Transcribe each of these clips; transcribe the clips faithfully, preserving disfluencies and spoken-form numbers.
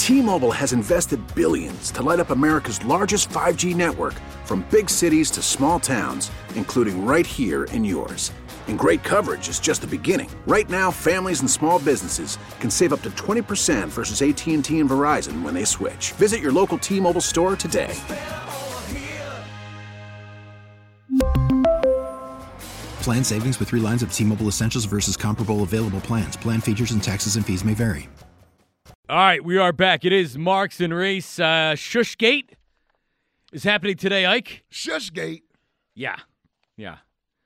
T-Mobile has invested billions to light up America's largest five G network, from big cities to small towns, including right here in yours. And great coverage is just the beginning. Right now, families and small businesses can save up to twenty percent versus A T and T and Verizon when they switch. Visit your local T-Mobile store today. Plan savings with three lines of T-Mobile Essentials versus comparable available plans. Plan features and taxes and fees may vary. All right, we are back. It is Marks and Reese. Uh, Shushgate is happening today, Ike. Shushgate? Yeah, yeah.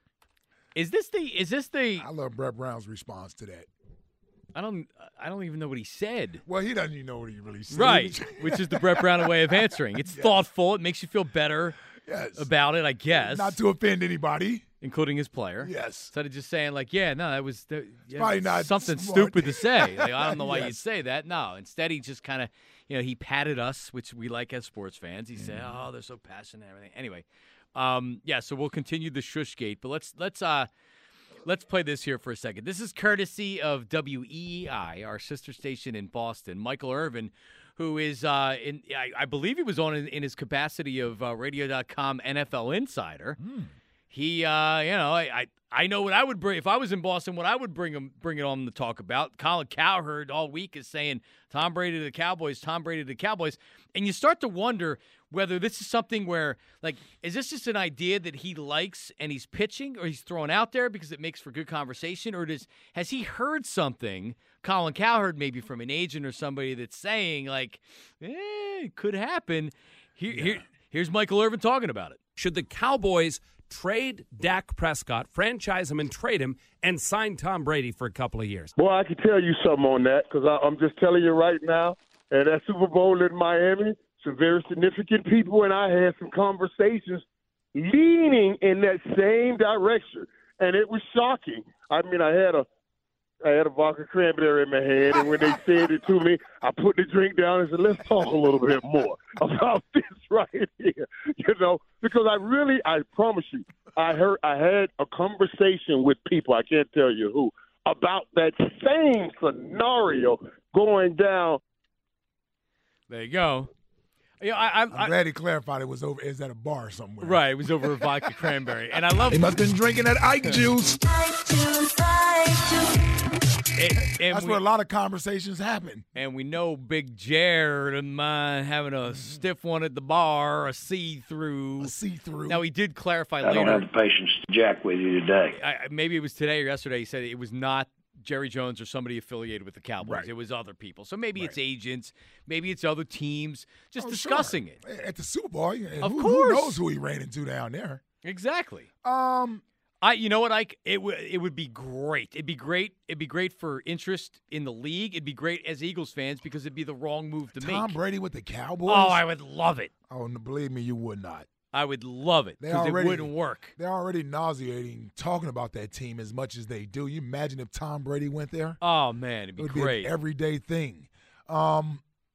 Is this the? Is this the? I love Brett Brown's response to that. I don't. I don't even know what he said. Well, he doesn't even know what he really said. Right, which is the Brett Brown way of answering. It's yes. thoughtful. It makes you feel better yes. about it, I guess. Not to offend anybody. Including his player. Yes. Instead of just saying, like, yeah, no, that was that, yeah, probably not something smart. stupid to say. Like, I don't know why yes. you'd say that. No. Instead, he just kind of, you know, he patted us, which we like as sports fans. He mm. said, oh, they're so passionate and everything. Anyway, um, yeah, so we'll continue the Shushgate. But let's, let's, uh, let's play this here for a second. This is courtesy of W E E I, our sister station in Boston. Michael Irvin, who is, uh, in I, I believe he was on in, in his capacity of uh, radio dot com N F L Insider. Mm. He, uh, you know, I, I I know what I would bring if I was in Boston. What I would bring him, bring it on to talk about. Colin Cowherd all week is saying Tom Brady to the Cowboys, Tom Brady to the Cowboys, and you start to wonder whether this is something where, like, is this just an idea that he likes and he's pitching or he's throwing out there because it makes for good conversation, or does has he heard something, Colin Cowherd, maybe from an agent or somebody that's saying like, eh, it could happen. Here, yeah. here, here's Michael Irvin talking about it. Should the Cowboys trade Dak Prescott, franchise him and trade him, and sign Tom Brady for a couple of years? Well, I can tell you something on that because I'm just telling you right now, and that Super Bowl in Miami, some very significant people and I had some conversations leaning in that same direction, and it was shocking. I mean, I had a I had a vodka cranberry in my hand, and when they said it to me, I put the drink down and said, let's talk a little bit more about this right here, you know, because I really, I promise you, I heard, I had a conversation with people, I can't tell you who, about that same scenario going down. There you go. You know, I, I, I'm I, glad he clarified it was over. Is at a bar somewhere? Right, it was over a vodka cranberry, and I love. He must have been drinking that Ike juice. Ike juice, Ike juice. And, and That's we, where a lot of conversations happen. And we know Big Jared doesn't mind having a stiff one at the bar, a see-through. A see-through. Now, he did clarify I later. I don't have the patience to jack with you today. I, maybe it was today or yesterday. He said it was not Jerry Jones or somebody affiliated with the Cowboys. Right. It was other people. So maybe right. it's agents. Maybe it's other teams just oh, discussing sure. it. At the Super Bowl. And of who, course. Who knows who he ran into down there? Exactly. Um, I, you know what, Ike? It would it would be great. It'd be great. It'd be great for interest in the league. It'd be great as Eagles fans because it'd be the wrong move to Tom make. Tom Brady with the Cowboys? Oh, I would love it. Oh, believe me, you would not. I would love it because it wouldn't work. They're already nauseating talking about that team as much as they do. You imagine if Tom Brady went there? Oh, man, it'd be it would great. Be an everyday thing. Um,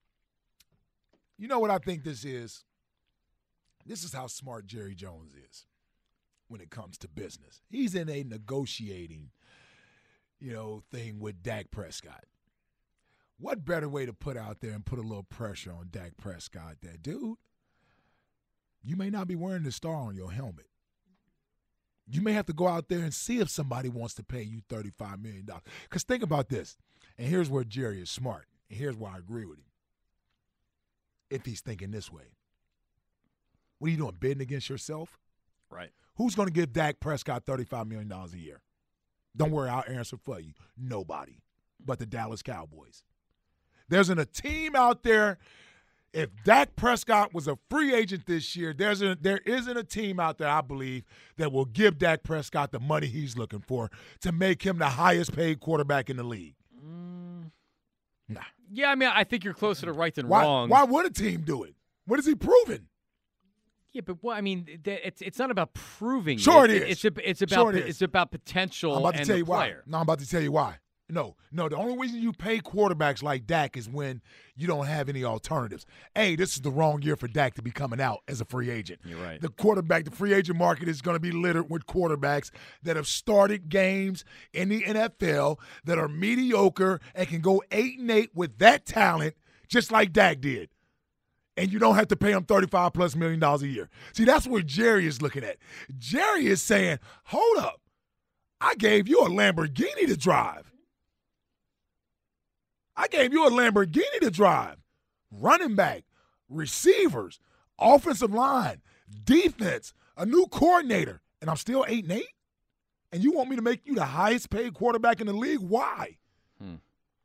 you know what I think this is? This is how smart Jerry Jones is when it comes to business. He's in a negotiating, you know, thing with Dak Prescott. What better way to put out there and put a little pressure on Dak Prescott that, dude, you may not be wearing the star on your helmet. You may have to go out there and see if somebody wants to pay you thirty-five million dollars. Because think about this, and here's where Jerry is smart, and here's why I agree with him. If he's thinking this way. What are you doing, bidding against yourself? Right. Who's going to give Dak Prescott thirty-five million dollars a year? Don't worry, I'll answer for you. Nobody but the Dallas Cowboys. There's an, a team out there. If Dak Prescott was a free agent this year, there's a, there isn't a team out there, I believe, that will give Dak Prescott the money he's looking for to make him the highest paid quarterback in the league. Mm. Nah. Yeah, I mean, I think you're closer to right than why, wrong. Why would a team do it? What has he proven? Yeah, but what I mean, it's it's not about proving. Sure it, it is. It's it's about sure it it's about potential. I'm about to and tell the you player. why. No, I'm about to tell you why. No, no. The only reason you pay quarterbacks like Dak is when you don't have any alternatives. Hey, this is the wrong year for Dak to be coming out as a free agent. You're right. The quarterback, the free agent market is going to be littered with quarterbacks that have started games in the N F L that are mediocre and can go eight and eight with that talent just like Dak did. And you don't have to pay him thirty-five plus million dollars a year. See, that's what Jerry is looking at. Jerry is saying, hold up. I gave you a Lamborghini to drive. I gave you a Lamborghini to drive. Running back, receivers, offensive line, defense, a new coordinator, and I'm still eight and eight? And you want me to make you the highest paid quarterback in the league? Why? Hmm.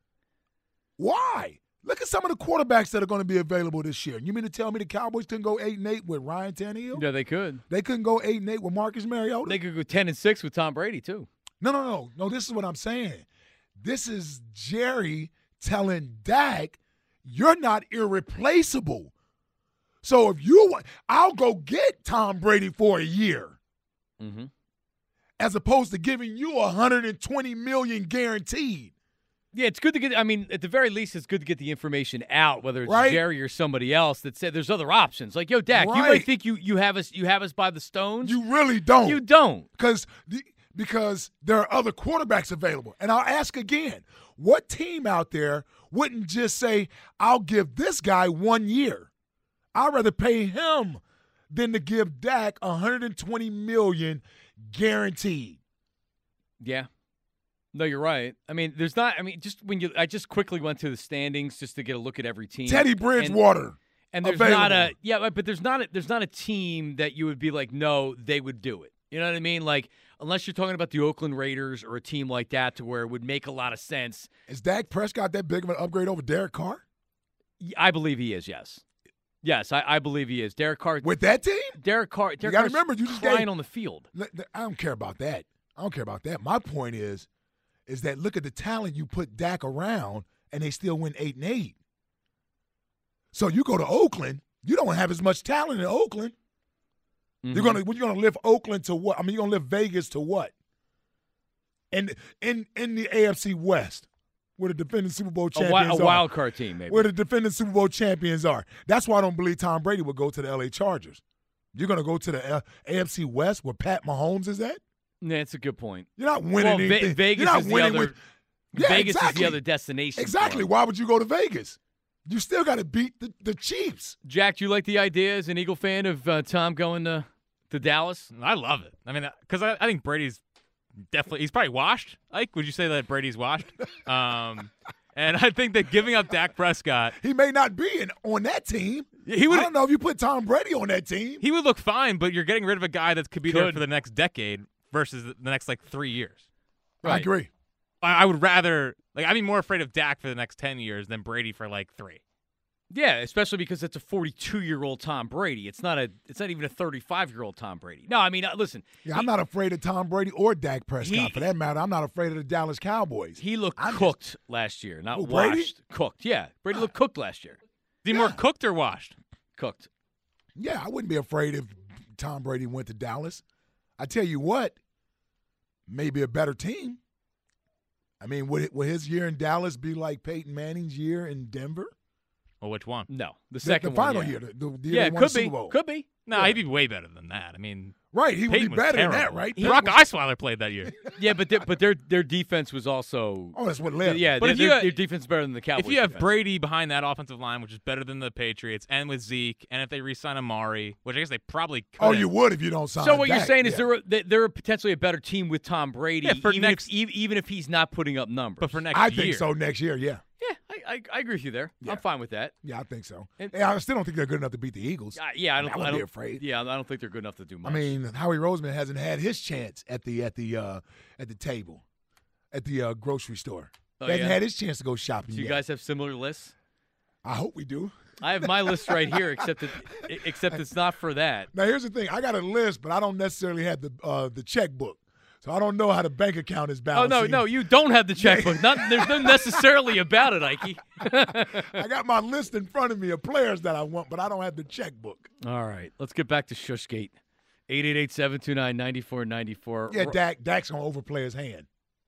Why? Look at some of the quarterbacks that are going to be available this year. You mean to tell me the Cowboys couldn't go eight and eight with Ryan Tannehill? Yeah, they could. They couldn't go eight and eight with Marcus Mariota? They could go ten and six with Tom Brady too. No, no, no. No, this is what I'm saying. This is Jerry telling Dak, you're not irreplaceable. So if you want, I'll go get Tom Brady for a year. Mm-hmm. As opposed to giving you one hundred twenty million dollars guaranteed. Yeah, it's good to get – I mean, at the very least, it's good to get the information out, whether it's right? Jerry or somebody else that said there's other options. Like, yo, Dak, right. you might think you, you have us you have us by the stones. You really don't. You don't. Because the, because there are other quarterbacks available. And I'll ask again, what team out there wouldn't just say, I'll give this guy one year? I'd rather pay him than to give Dak one hundred twenty million dollars guaranteed. Yeah. No, you're right. I mean, there's not – I mean, just when you – I just quickly went to the standings just to get a look at every team. Teddy Bridgewater. And, and there's available. not a – yeah, but there's not a, there's not a team that you would be like, no, they would do it. You know what I mean? Like, unless you're talking about the Oakland Raiders or a team like that to where it would make a lot of sense. Is Dak Prescott that big of an upgrade over Derek Carr? I believe he is, yes. Yes, I, I believe he is. Derek Carr. With that team? Derek Carr. Derek you got to Carr's remember, you just crying gave, on the field. I don't care about that. I don't care about that. My point is, is that look at the talent you put Dak around, and they still win eight and eight. So you go to Oakland, you don't have as much talent in Oakland. Mm-hmm. You're gonna you're gonna lift Oakland to what? I mean, you're gonna lift Vegas to what? And in in the A F C West, where the defending Super Bowl champions a, a are, wild card team, maybe. Where the defending Super Bowl champions are. That's why I don't believe Tom Brady will go to the L A Chargers. You're gonna go to the uh, A F C West where Pat Mahomes is at. Yeah, that's a good point. You're not winning well, anything. Ve- Vegas You're not is the winning other. with, yeah, Vegas exactly. is the other destination. Exactly. Why would you go to Vegas? You still got to beat the, the Chiefs. Jack, do you like the idea as an Eagle fan of uh, Tom going to to Dallas? I love it. I mean, because I, I think Brady's definitely he's probably washed. Ike, would you say that Brady's washed? Um, and I think that giving up Dak Prescott, he may not be in, on that team. He would. I don't know if you put Tom Brady on that team. He would look fine, but you're getting rid of a guy that could be Could. there for the next decade versus the next like three years. Right. I agree. I, I would rather like I'd be more afraid of Dak for the next ten years than Brady for like three. Yeah, especially because it's a forty-two-year-old Tom Brady. It's not a. It's not even a thirty-five-year-old Tom Brady. No, I mean, uh, listen. Yeah, he, I'm not afraid of Tom Brady or Dak Prescott he, for that matter. I'm not afraid of the Dallas Cowboys. He looked I'm cooked just, last year, not who, Brady? washed. Cooked, yeah. Brady looked cooked last year. Is he Yeah. more cooked or washed? Cooked. Yeah, I wouldn't be afraid if Tom Brady went to Dallas. I tell you what, maybe a better team. I mean, would it, would his year in Dallas be like Peyton Manning's year in Denver? Well, which one? No, the The, second the final one, yeah. year, the, the year Yeah, they it won the could be. Super Bowl. Could be. No, Yeah. he'd be way better than that. I mean, Right, he would Peyton be was better terrible. than that, right? Brock Peyton was- Osweiler played that year. Yeah, but their, but their their defense was also. Oh, that's what led. Yeah, But their, if you their, had- their defense is better than the Cowboys. If you have defense. Brady behind that offensive line, which is better than the Patriots, and with Zeke, and if they re-sign Amari, which I guess they probably could. Oh, you would if you don't sign So what Dak. you're saying is yeah. they're a, they- they're potentially a better team with Tom Brady, Yeah, for even next- if e- even if he's not putting up numbers. But for next I year. think so next year, yeah. yeah, I, I I agree with you there. Yeah. I'm fine with that. Yeah, I think so. And- yeah, I still don't think they're good enough to beat the Eagles. Uh, yeah, I I don't. mean, I I, wouldn't don't be afraid. Yeah, I don't think they're good enough to do much. I mean, Howie Roseman hasn't had his chance at the at the uh, at the table, at the uh, grocery store. Oh, he hasn't yeah? had his chance to go shopping do you yet. guys have similar lists? I hope we do. I have my list right here, except that except it's not for that. Now here's the thing: I got a list, but I don't necessarily have the uh, the checkbook, so I don't know how the bank account is Oh balanced. no, no, you don't have the checkbook. Not there's nothing necessarily about it, Ike. I got my list in front of me of players that I want, but I don't have the checkbook. All right, let's get back to Shushgate. eight eight eight, seven two nine, nine four nine four. Yeah, Dak, Dak's gonna overplay his hand.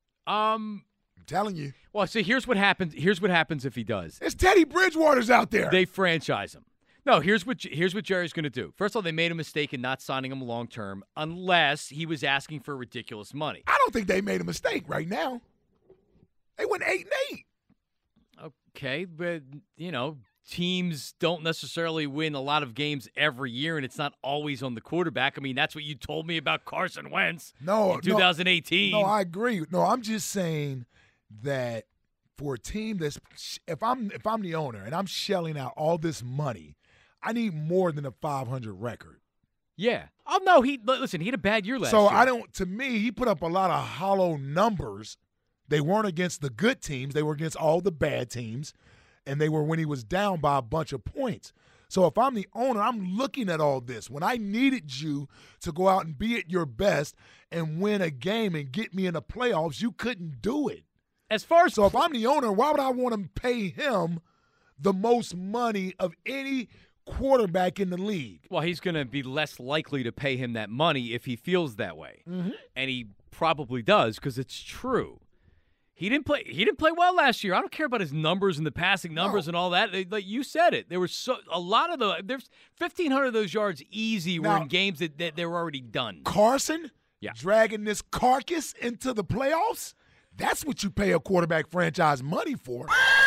Um. I'm telling you, Well, see, here's what happens. Here's what happens if he does. it's Teddy Bridgewater's out there. They franchise him. No, here's what here's what Jerry's going to do. First of all, they made a mistake in not signing him long term, unless he was asking for ridiculous money. I don't think they made a mistake right now. They went eight and eight. Oh, Okay, but, you know, teams don't necessarily win a lot of games every year, and it's not always on the quarterback. I mean, that's what you told me about Carson Wentz no, in twenty eighteen. No, no, I agree. No, I'm just saying that for a team that's if I'm if I'm the owner and I'm shelling out all this money, I need more than a five hundred record. Yeah. Oh, no, he listen, he had a bad year last so year. So I don't to me, he put up a lot of hollow numbers. They weren't against the good teams, they were against all the bad teams. And they were when he was down by a bunch of points. So if I'm the owner, I'm looking at all this. When I needed you to go out and be at your best and win a game and get me in the playoffs, you couldn't do it. As far as so if I'm the owner, why would I want to pay him the most money of any quarterback in the league? Well, he's going to be less likely to pay him that money if he feels that way. Mm-hmm. And he probably does because it's true. He didn't play. He didn't play well last year. I don't care about his numbers and the passing numbers no. and all that. They, like you said it, there was so a lot of the there's fifteen hundred of those yards easy now, were in games that, that they were already done. Carson, yeah, dragging this carcass into the playoffs. That's what you pay a quarterback franchise money for.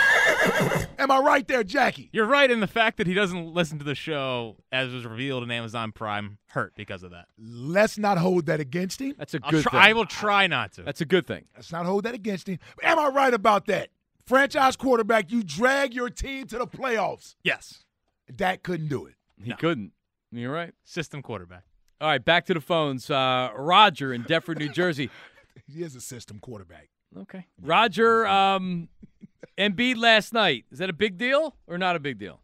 Am I right there, Jackie? You're right in the fact that he doesn't listen to the show, as was revealed in Amazon Prime, hurt because of that. Let's not hold that against him. That's a I'll good try, thing. I will try not to. That's a good thing. Let's not hold that against him. Am I right about that? Franchise quarterback, you drag your team to the playoffs. Yes. Dak couldn't do it. He No. couldn't. You're right. System quarterback. All right, back to the phones. Uh, Roger in Deptford, New Jersey. He is a system quarterback. Okay. Roger, um, Embiid last night. Is that a big deal or not a big deal?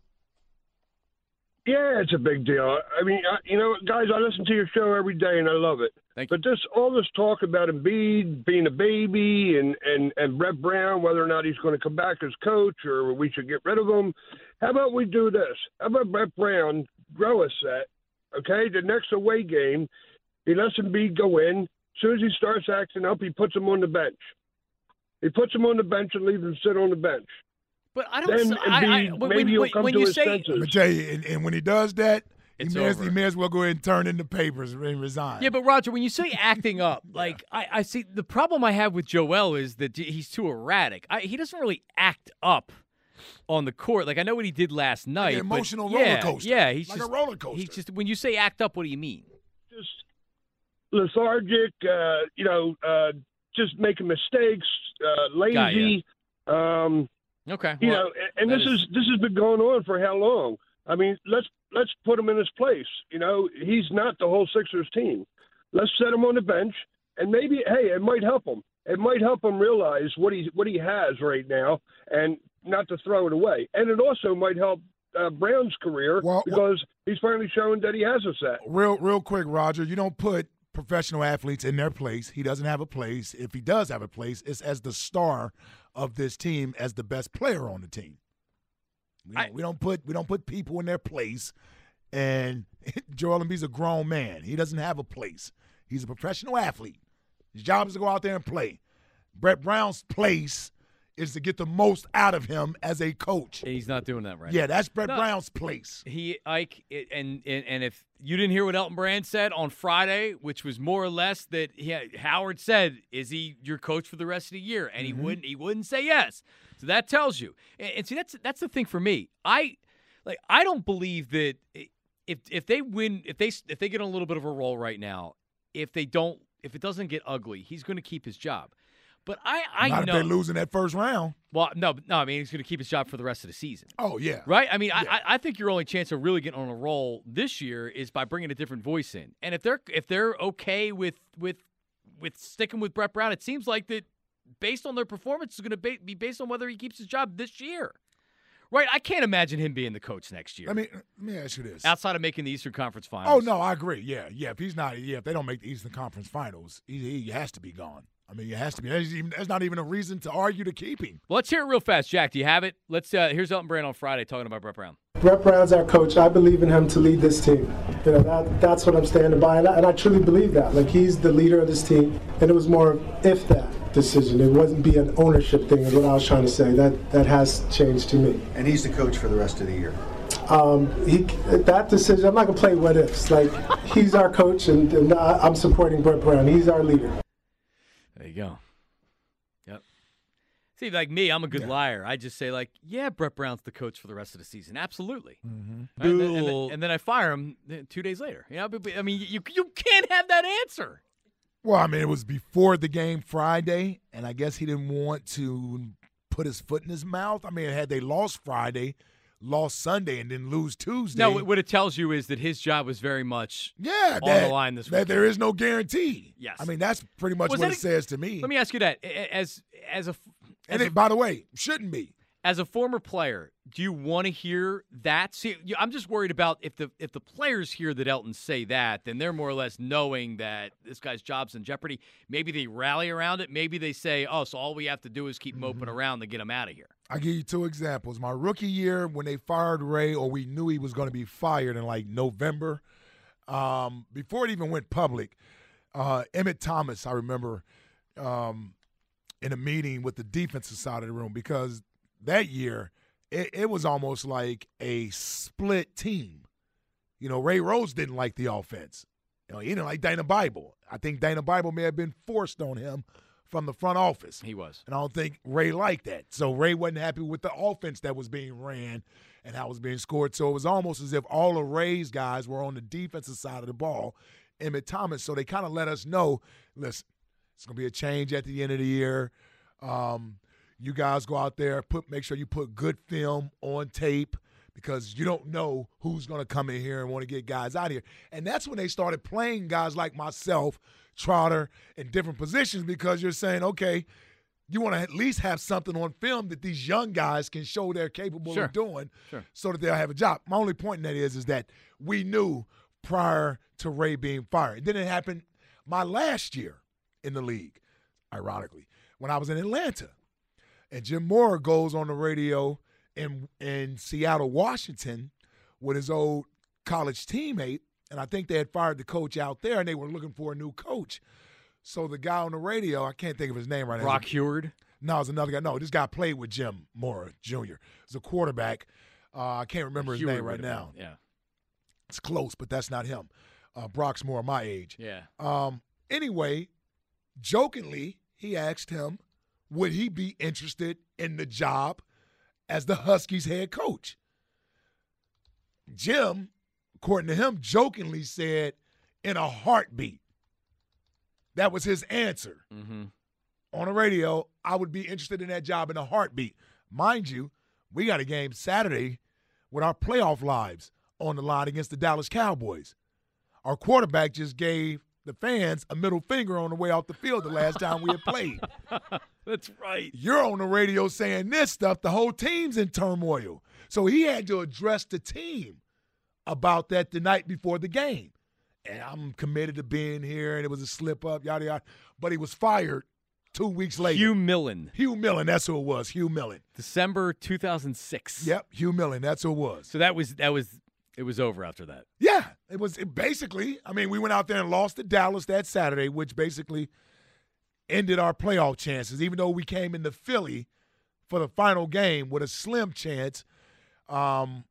Yeah, it's a big deal. I mean, I, you know, guys, I listen to your show every day, and I love it. Thank you. But this, all this talk about Embiid being a baby and, and, and Brett Brown, whether or not he's going to come back as coach or we should get rid of him, how about we do this? How about Brett Brown grow a set, okay? The next away game, he lets Embiid go in. As soon as he starts acting up, he puts him on the bench. He puts him on the bench and leaves him sit on the bench. But I don't. Then I, I, Embiid, when, maybe he'll when, come when to you his say, senses. I'm going to tell you, and, and when he does that, he It's may, as, over. he may as well go ahead and turn in the papers and resign. Yeah, but Roger, when you say acting up, like I, I see the problem I have with Joel is that he's too erratic. I, he doesn't really act up on the court. Like I know what he did last night. Like an but emotional yeah, roller coaster. Yeah, he's like just a roller coaster. He's just when you say act up, what do you mean? Just lethargic, uh, you know, uh, just making mistakes, uh, lazy. Um, okay, you well, know, and, and this is, is this has been going on for how long? I mean, let's let's put him in his place. You know, he's not the whole Sixers team. Let's set him on the bench, and maybe, hey, it might help him. It might help him realize what he what he has right now, and not to throw it away. And it also might help uh, Brown's career well, because he's finally shown that he has a set. Real, real quick, Roger, you don't put professional athletes in their place. He doesn't have a place. If he does have a place, it's as the star of this team, as the best player on the team. We don't, I, we don't put we don't put people in their place. And Joel Embiid's a grown man. He doesn't have a place. He's a professional athlete. His job is to go out there and play. Brett Brown's place is to get the most out of him as a coach. He's not doing that right. Yeah, that's Brett No. Brown's place. He Ike it, and, and and if you didn't hear what Elton Brand said on Friday, which was more or less that he had, Howard said, "Is he your coach for the rest of the year?" And he Mhm. wouldn't. He wouldn't say yes. So that tells you. And, and see, that's that's the thing for me. I like. I don't believe that if if they win, if they if they get on a little bit of a roll right now, if they don't, if it doesn't get ugly, he's going to keep his job. But I, I Not know. if they lose in that first round. Well, no, no. I mean, he's going to keep his job for the rest of the season. Oh, yeah. Right? I mean, Yeah. I, I think your only chance of really getting on a roll this year is by bringing a different voice in. And if they're if they're okay with with with sticking with Brett Brown, it seems like that based on their performance is going to be, be based on whether he keeps his job this year. Right? I can't imagine him being the coach next year. I mean, let me ask you this. outside of making the Eastern Conference Oh, Finals. no, I agree. Yeah, yeah. If he's not, yeah, if they don't make the Eastern Conference Finals, he, he has to be gone. I mean, he has to be. There's, even, there's not even a reason to argue to keep him. Well, let's hear it real fast, Jack. Do you have it? Let's. Uh, here's Elton Brand on Friday talking about Brett Brown. Brett Brown's our coach. I believe in him to lead this team. You know, that that's what I'm standing by, and I, and I truly believe that. Like, he's the leader of this team, and it was more of if that decision. It wasn't be an ownership thing, is what I was trying to say. That that has changed to me. And he's the coach for the rest of the year. Um, he that decision. I'm not gonna play what ifs. Like, he's our coach, and, and I, I'm supporting Brett Brown. He's our leader. There you go. Yep. See, like me, I'm a good Yeah. liar. I just say, like, yeah, Brett Brown's the coach for the rest of the season. Absolutely. Mm-hmm. And, then, and, then, and then I fire him two days later. You know, but, but, I mean, you you can't have that answer. Well, I mean, it was before the game Friday, and I guess he didn't want to put his foot in his mouth. I mean, had they lost Friday, lost Sunday, and then lose Tuesday. No, what it tells you is that his job was very much yeah, on that, the line this week. that there is no guarantee. Yes. I mean, that's pretty much Was what that it a- says to me. Let me ask you that. As, as a. As and a it, by the way, shouldn't be. As a former player, do you want to hear that? See, you- I'm just worried about if the if the players hear that Elton say that, then they're more or less knowing that this guy's job's in jeopardy. Maybe they rally around it. Maybe they say, "Oh, so all we have to do is keep moping around to get him out of here." I'll give you two examples. My rookie year, when they fired Ray, or we knew he was going to be fired in like November, um, before it even went public, uh, Emmett Thomas, I remember, um, in a meeting with the defensive side of the room, because that year it, it was almost like a split team. You know, Ray Rose didn't like the offense. You know, he didn't like Dana Bible. I think Dana Bible may have been forced on him from the front office. He was. And I don't think Ray liked that. So Ray wasn't happy with the offense that was being ran and how it was being scored. So it was almost as if all of Ray's guys were on the defensive side of the ball, Emmett Thomas. So they kind of let us know, listen, it's going to be a change at the end of the year. Um, you guys go out there, put make sure you put good film on tape, because you don't know who's going to come in here and want to get guys out of here. And that's when they started playing guys like myself, Trotter, in different positions, because you're saying, okay, you want to at least have something on film that these young guys can show they're capable Sure. of doing Sure. so that they'll have a job. My only point in that is, is that we knew prior to Ray being fired. And then it happened my last year in the league, ironically, when I was in Atlanta. And Jim Mora goes on the radio in in Seattle, Washington, with his old college teammate, and I think they had fired the coach out there, and they were looking for a new coach. So the guy on the radio, I can't think of his name right now. Brock Heward? No, it's another guy. No, this guy played with Jim Mora Junior He's a quarterback. Uh, I can't remember his Heward name right would have now. been, Yeah. It's close, but that's not him. Uh, Brock's more my age. Yeah. Um, anyway, jokingly, he asked him, would he be interested in the job as the Huskies head coach? Jim, according to him, jokingly said, in a heartbeat. That was his answer. Mm-hmm. On the radio, I would be interested in that job in a heartbeat. Mind you, we got a game Saturday with our playoff lives on the line against the Dallas Cowboys. Our quarterback just gave the fans a middle finger on the way off the field the last time we had played. That's right. You're on the radio saying this stuff. The whole team's in turmoil. So he had to address the team about that the night before the game. And I'm committed to being here, and it was a slip-up, yada, yada. But he was fired two weeks later. Hugh Millen. Hugh Millen, that's who it was, Hugh Millen. December two thousand six. Yep, Hugh Millen, that's who it was. So that was that was it was over after that. Yeah, it was it basically, I mean, we went out there and lost to Dallas that Saturday, which basically ended our playoff chances, even though we came into Philly for the final game with a slim chance. Um,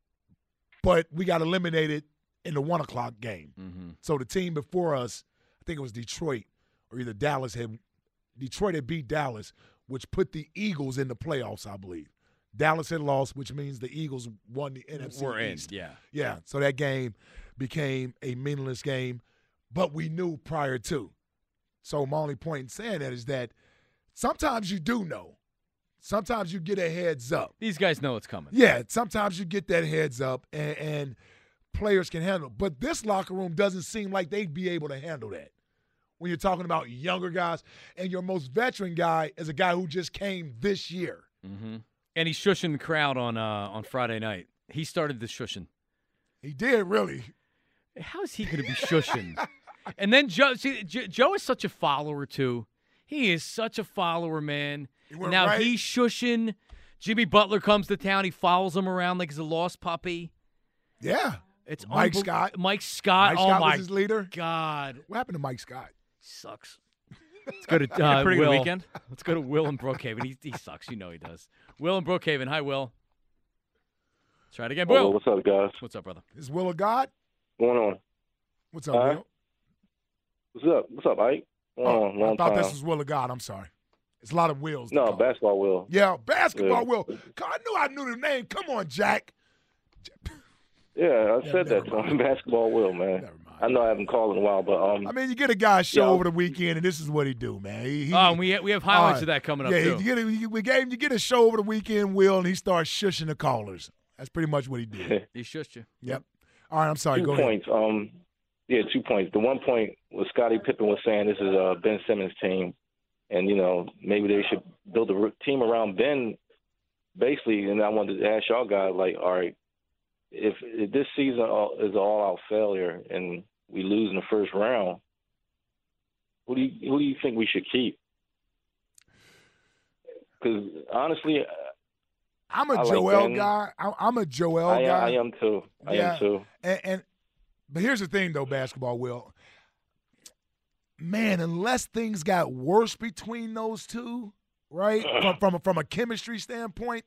but we got eliminated in the one o'clock game. Mm-hmm. So the team before us, I think it was Detroit, or either Dallas had Detroit had beat Dallas, which put the Eagles in the playoffs, I believe. Dallas had lost, which means the Eagles won the N F C We're in, East. yeah. Yeah, so that game became a meaningless game, but we knew prior to. So my only point in saying that is that sometimes you do know. Sometimes you get a heads up. These guys know it's coming. Yeah, sometimes you get that heads up, and, and players can handle it. But this locker room doesn't seem like they'd be able to handle that. When you're talking about younger guys, and your most veteran guy is a guy who just came this year. Mm-hmm. And he's shushing the crowd on uh, on Friday night. He started the shushing. He did, really. How is he going to be shushing? And then Joe, see, J- Joe is such a follower, too. He is such a follower, man. went Now right- he's shushing. Jimmy Butler comes to town. He follows him around like he's a lost puppy. Yeah. It's Mike unbel- Scott. Mike Scott. Mike oh, Scott my was his leader. God. What happened to Mike Scott? Sucks. Let's go to uh, Pretty Will. good weekend. Let's go to Will in Brookhaven. He, he sucks. You know he does. Will in Brookhaven. Hi, Will. Let's try it again. Will. Oh, what's up, guys? What's up, brother? Is Will of God? What's going on? What's up, Huh? Will? What's up? What's up, Ike? Long, Oh, long I thought time. this was Will of God. I'm sorry. It's a lot of Wills. No, basketball Will. Yeah, basketball Yeah. Will. I knew I knew the name. Come on, Jack. Yeah, I Yeah, said that never to him. Basketball Will, man. I know I haven't called in a while, but um. I mean, you get a guy show Yeah. over the weekend, and this is what he do, man. He, he, Oh, and we we have highlights uh, of that coming up yeah, too. you get a, you, we gave him, you get a show over the weekend, Will, and he starts shushing the callers. That's pretty much what he did. He shushed you. Yep. All right, I'm sorry. two Go points. ahead. Um, yeah, two points. The one point was Scottie Pippen was saying this is uh, Ben Simmons' team, and you know maybe they should build a r- team around Ben. Basically, and I wanted to ask y'all guys, like, all right, if, if this season all- is an all-out failure and we lose in the first round, who do you who do you think we should keep? Because honestly, I'm a I like Joel Ben. guy. I, I'm a Joel I, guy. I am too. I Yeah. am too. And, and but here's the thing, though, basketball Will. Man, unless things got worse between those two, right? from from a, from a chemistry standpoint,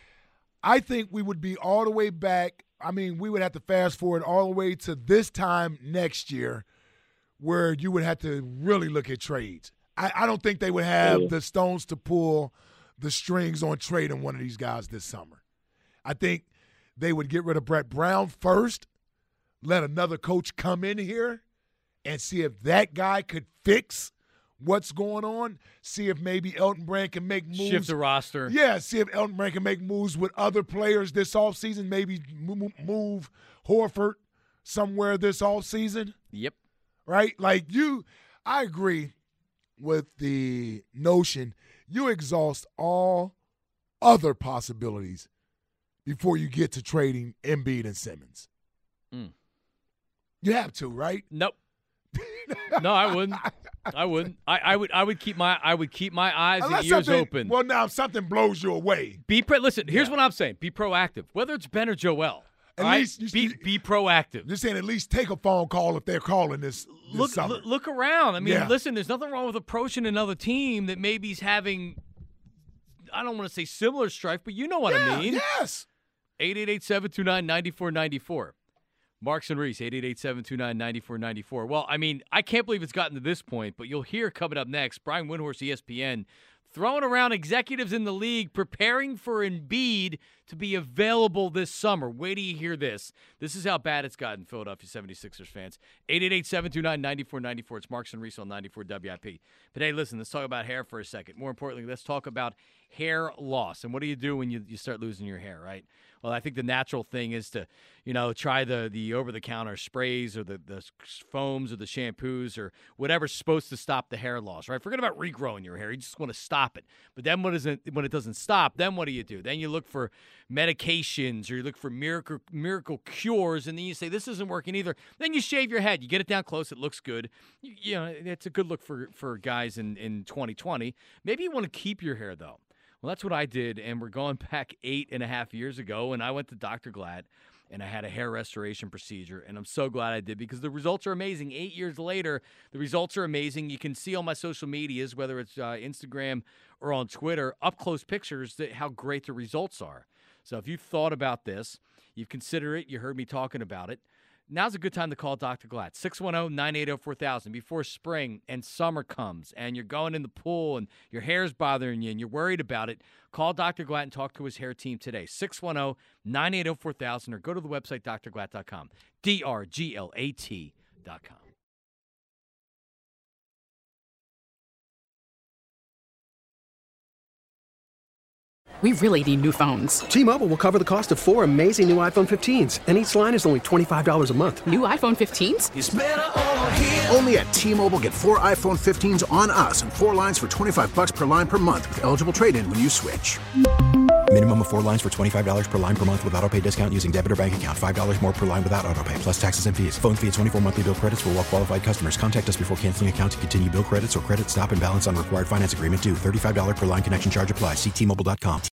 I think we would be all the way back. I mean, we would have to fast forward all the way to this time next year, where you would have to really look at trades. I, I don't think they would have Yeah. the stones to pull the strings on trading one of these guys this summer. I think they would get rid of Brett Brown first, let another coach come in here and see if that guy could fix what's going on, see if maybe Elton Brand can make moves. Shift the roster. Yeah, see if Elton Brand can make moves with other players this offseason, maybe mo- move Horford somewhere this offseason. Yep. Right? Like you, I agree with the notion you exhaust all other possibilities before you get to trading Embiid and Simmons. Mm. You have to, right? Nope. No, I wouldn't. I wouldn't. I, I would. I would keep my. I would keep my eyes Unless and ears something- open. Well, now if something blows you away. Be pre- listen. Here's what I'm saying. Be proactive. Whether it's Ben or Joel. At all right? least you- be be proactive. You're saying at least take a phone call if they're calling this, this Look summer. look, look around. I mean, Yeah. listen. There's nothing wrong with approaching another team that maybe is having. I don't want to say similar strife, but you know what Yeah, I mean. Yes. eight eight eight, seven two nine, nine four nine four. Marks and Reese, eight eight eight, seven two nine, nine four nine four. Well, I mean, I can't believe it's gotten to this point, but you'll hear coming up next, Brian Windhorst, E S P N, throwing around executives in the league preparing for Embiid to be available this summer. Wait till you hear this. This is how bad it's gotten, Philadelphia seventy-sixers fans. eight eight eight, seven two nine, nine four nine four. It's Marks and Reese on ninety-four W I P. But hey, listen, let's talk about hair for a second. More importantly, let's talk about hair loss. And what do you do when you, you start losing your hair, right? Well, I think the natural thing is to, you know, try the the over-the-counter sprays or the, the foams or the shampoos or whatever's supposed to stop the hair loss, right? Forget about regrowing your hair. You just want to stop it. But then what is it, when it doesn't stop, then what do you do? Then you look for medications or you look for miracle miracle cures, and then you say, this isn't working either. Then you shave your head. You get it down close. It looks good. You, you know, it's a good look for, for guys in, in twenty twenty. Maybe you want to keep your hair, though. Well, that's what I did, and we're going back eight and a half years ago, and I went to Doctor Glad, and I had a hair restoration procedure, and I'm so glad I did because the results are amazing. Eight years later, the results are amazing. You can see on my social medias, whether it's uh, Instagram or on Twitter, up-close pictures that how great the results are. So if you've thought about this, you've considered it, you heard me talking about it, now's a good time to call Doctor Glad, six one zero, nine eight zero, four thousand. Before spring and summer comes and you're going in the pool and your hair's bothering you and you're worried about it, call Doctor Glad and talk to his hair team today, six one zero, nine eight zero, four thousand, or go to the website, D R glad dot com, D R G L A T dot com. We really need new phones. T-Mobile will cover the cost of four amazing new iPhone fifteens, and each line is only twenty-five dollars a month. New iPhone fifteens? It's better over here. Only at T-Mobile, get four iPhone fifteens on us and four lines for twenty-five bucks per line per month with eligible trade-in when you switch. Minimum of four lines for twenty-five dollars per line per month with autopay discount using debit or bank account. five dollars more per line without autopay, plus taxes and fees. Phone fee at twenty-four monthly bill credits for well-qualified customers. Contact us before canceling account to continue bill credits or credit stop and balance on required finance agreement due. thirty-five dollars per line connection charge applies. See T Mobile dot com.